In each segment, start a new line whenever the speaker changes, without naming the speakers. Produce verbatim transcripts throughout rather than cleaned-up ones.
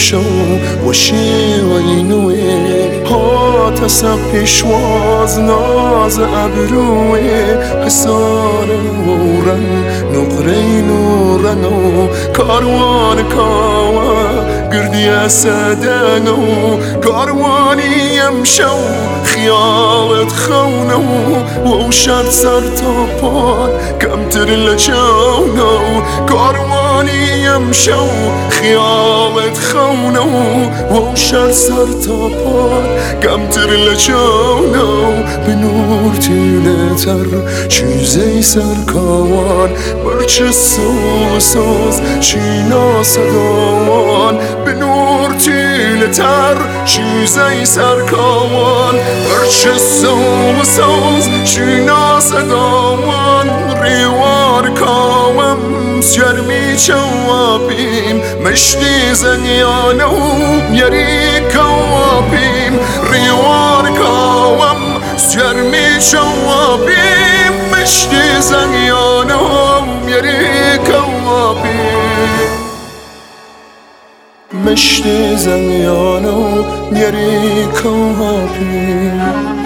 شو وشي وينوي هات سبش واز ناز أبروي حسار ورن نقري نورنو كاروان كاوا قردي سدنو كارواني يمشو خيالت خونو ووشر سر طبان كم ترلجونو كارواني يمشو خيالت خونو ووشر سر طبان كم ترلجونو بنور تيلتر چیزی سرکوان برچه سوساز چینا صداوان بنور تیلتر چیزی سرکوان برچه سوساز چینا صداوان ریوار کامم سیرمی چوابیم مشتی زنیانو یری کوابیم ریوار کامم سیرمی چوابیم مشتی زنیانو یری کوابیم مشتی زنیانو یری کوابیم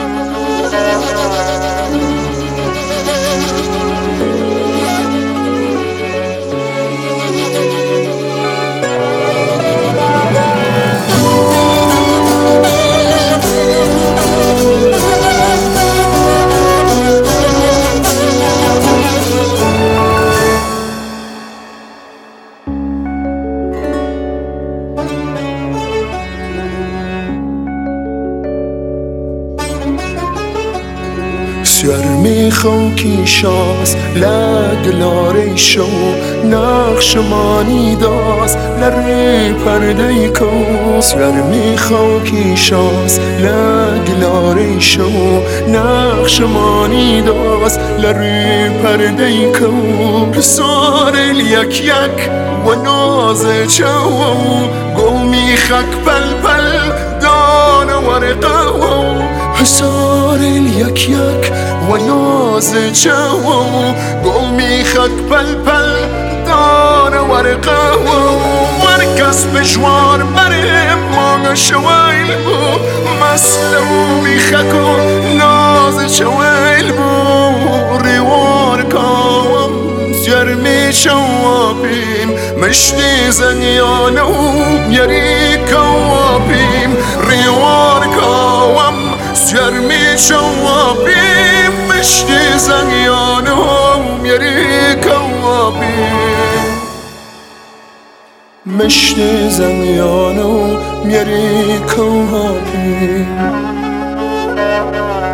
سیرمی خوکی شاز لگلاری شو نقش مانی داز لری پرده کو سیرمی خوکی شاز لگلاری شو نقش مانی داز لری پرده کو حسار یک یک و ناز چو گومی خک پل پل دان ورقه حسار یک یک و ناز جو قومی خک پل پل دان ورقه ورکس بجوار مرم مانگ شویل بو مسلو بی خک و ناز شویل بو ریوار کام سیرمی شوابیم مشتی زنیانو یری کوابیم ریوار کام سیرمی شوابیم مشتی زنیانم یری کوابیم مشتی زنیانم یری کوابیم